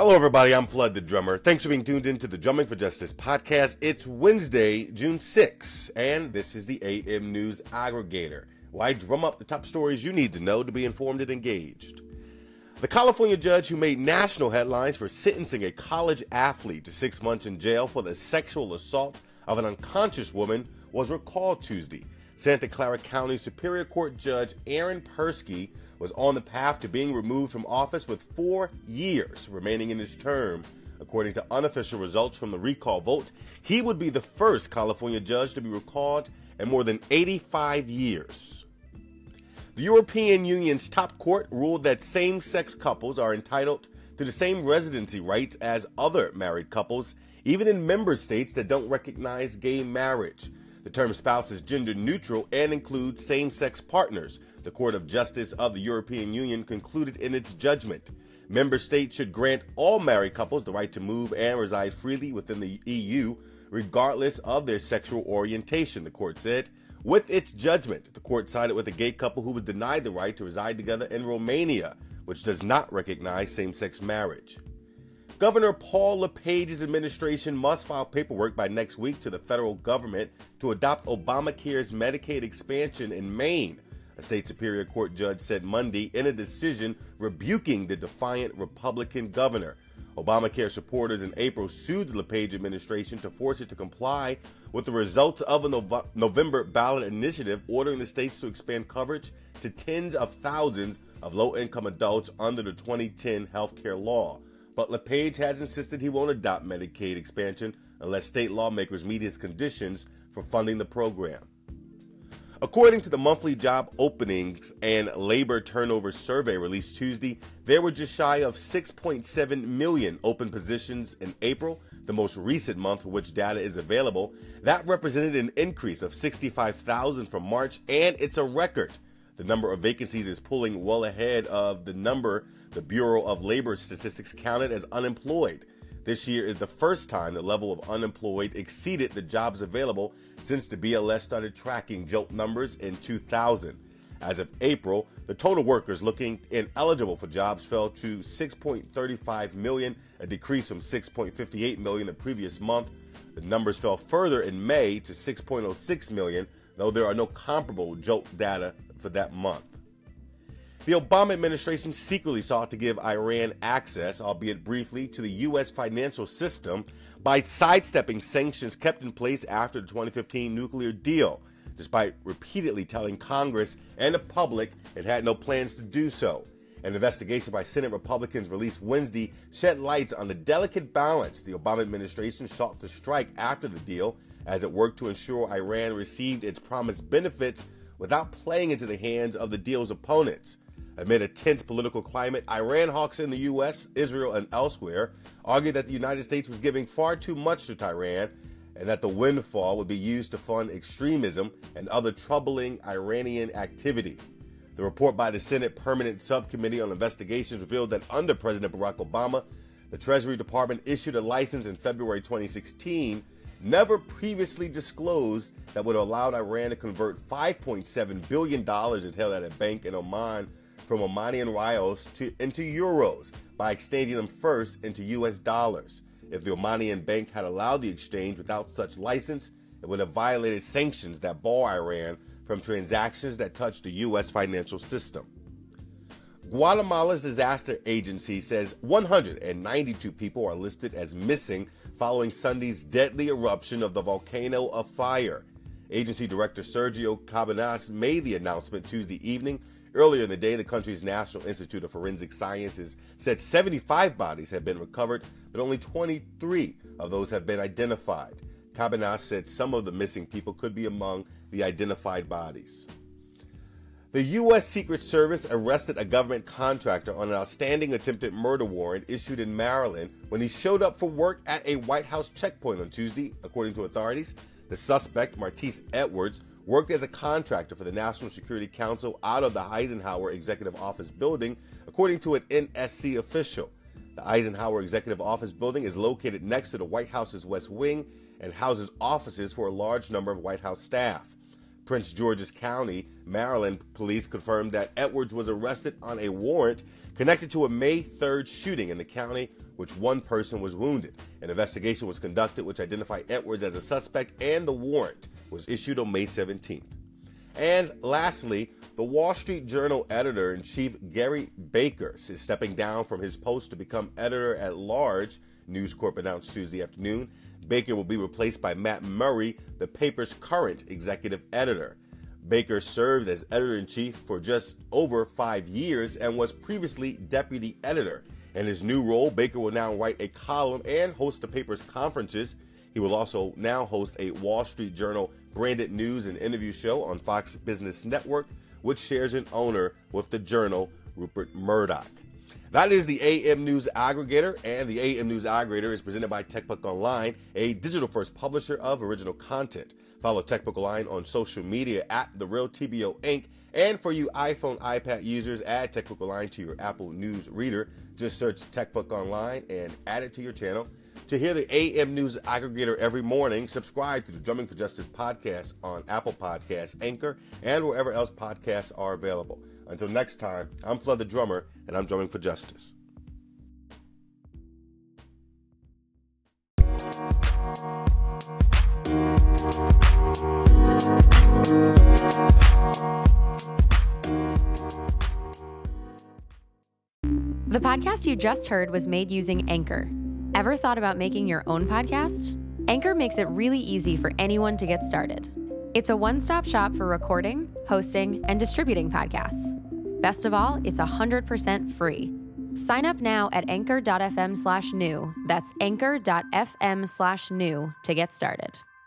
Hello, everybody. I'm Flood the Drummer. Thanks for being tuned into the Drumming for Justice podcast. It's Wednesday, June 6th, and this is the AM News Aggregator, where I drum up the top stories you need to know to be informed and engaged. The California judge who made national headlines for sentencing a college athlete to 6 months in jail for the sexual assault of an unconscious woman was recalled Tuesday. Santa Clara County Superior Court Judge Aaron Persky was on the path to being removed from office with 4 years remaining in his term. According to unofficial results from the recall vote, he would be the first California judge to be recalled in more than 85 years. The European Union's top court ruled that same-sex couples are entitled to the same residency rights as other married couples, even in member states that don't recognize gay marriage. The term spouse is gender neutral and includes same-sex partners, the Court of Justice of the European Union concluded in its judgment. Member states should grant all married couples the right to move and reside freely within the EU, regardless of their sexual orientation, the court said. With its judgment, the court sided with a gay couple who was denied the right to reside together in Romania, which does not recognize same-sex marriage. Governor Paul LePage's administration must file paperwork by next week to the federal government to adopt Obamacare's Medicaid expansion in Maine, a state superior court judge said Monday in a decision rebuking the defiant Republican governor. Obamacare supporters in April sued the LePage administration to force it to comply with the results of a November ballot initiative ordering the states to expand coverage to tens of thousands of low-income adults under the 2010 healthcare law. But LePage has insisted he won't adopt Medicaid expansion unless state lawmakers meet his conditions for funding the program. According to the monthly job openings and labor turnover survey released Tuesday, there were just shy of 6.7 million open positions in April, the most recent month for which data is available. That represented an increase of 65,000 from March, and it's a record. The number of vacancies is pulling well ahead of the number the Bureau of Labor Statistics counted as unemployed. This year is the first time the level of unemployed exceeded the jobs available since the BLS started tracking JOLT numbers in 2000. As of April, the total workers looking ineligible for jobs fell to 6.35 million, a decrease from 6.58 million the previous month. The numbers fell further in May to 6.06 million, though there are no comparable JOLT data for that month. The Obama administration secretly sought to give Iran access, albeit briefly, to the U.S. financial system by sidestepping sanctions kept in place after the 2015 nuclear deal, despite repeatedly telling Congress and the public it had no plans to do so. An investigation by Senate Republicans released Wednesday shed light on the delicate balance the Obama administration sought to strike after the deal as it worked to ensure Iran received its promised benefits without playing into the hands of the deal's opponents. Amid a tense political climate, Iran hawks in the U.S., Israel, and elsewhere argued that the United States was giving far too much to Tehran and that the windfall would be used to fund extremism and other troubling Iranian activity. The report by the Senate Permanent Subcommittee on Investigations revealed that under President Barack Obama, the Treasury Department issued a license in February 2016, never previously disclosed, that would have allowed Iran to convert $5.7 billion it held at a bank in Oman from Omanian rials into euros by exchanging them first into U.S. dollars. If the Omanian bank had allowed the exchange without such license, it would have violated sanctions that bar Iran from transactions that touch the U.S. financial system. Guatemala's disaster agency says 192 people are listed as missing following Sunday's deadly eruption of the volcano of fire. Agency Director Sergio Cabanas made the announcement Tuesday evening. Earlier in the day, the country's National Institute of Forensic Sciences said 75 bodies have been recovered, but only 23 of those have been identified. Cabanas said some of the missing people could be among the identified bodies. The U.S. Secret Service arrested a government contractor on an outstanding attempted murder warrant issued in Maryland when he showed up for work at a White House checkpoint on Tuesday, according to authorities. The suspect, Martise Edwards, worked as a contractor for the National Security Council out of the Eisenhower Executive Office building, according to an NSC official. The Eisenhower Executive Office building is located next to the White House's West Wing and houses offices for a large number of White House staff. Prince George's County, Maryland police confirmed that Edwards was arrested on a warrant connected to a May 3rd shooting in the county which one person was wounded. An investigation was conducted which identified Edwards as a suspect, and the warrant was issued on May 17th. And lastly, the Wall Street Journal editor-in-chief Gary Baker is stepping down from his post to become editor-at-large, News Corp announced Tuesday afternoon. Baker will be replaced by Matt Murray, the paper's current executive editor. Baker served as editor-in-chief for just over 5 years and was previously deputy editor. In his new role, Baker will now write a column and host the paper's conferences. He will also now host a Wall Street Journal branded news and interview show on Fox Business Network, which shares an owner with the Journal, Rupert Murdoch. That is the AM News Aggregator, and the AM News Aggregator is presented by TechBook Online, a digital-first publisher of original content. Follow TechBook Online on social media at TheRealTBO Inc. And for you iPhone, iPad users, add TechBook Online to your Apple News reader. Just search TechBook Online and add it to your channel. To hear the AM News Aggregator every morning, subscribe to the Drumming for Justice podcast on Apple Podcasts, Anchor, and wherever else podcasts are available. Until next time, I'm Flood the Drummer, and I'm drumming for justice. The podcast you just heard was made using Anchor. Ever thought about making your own podcast? Anchor makes it really easy for anyone to get started. It's a one-stop shop for recording, hosting, and distributing podcasts. Best of all, it's 100% free. Sign up now at anchor.fm/new. That's anchor.fm/new to get started.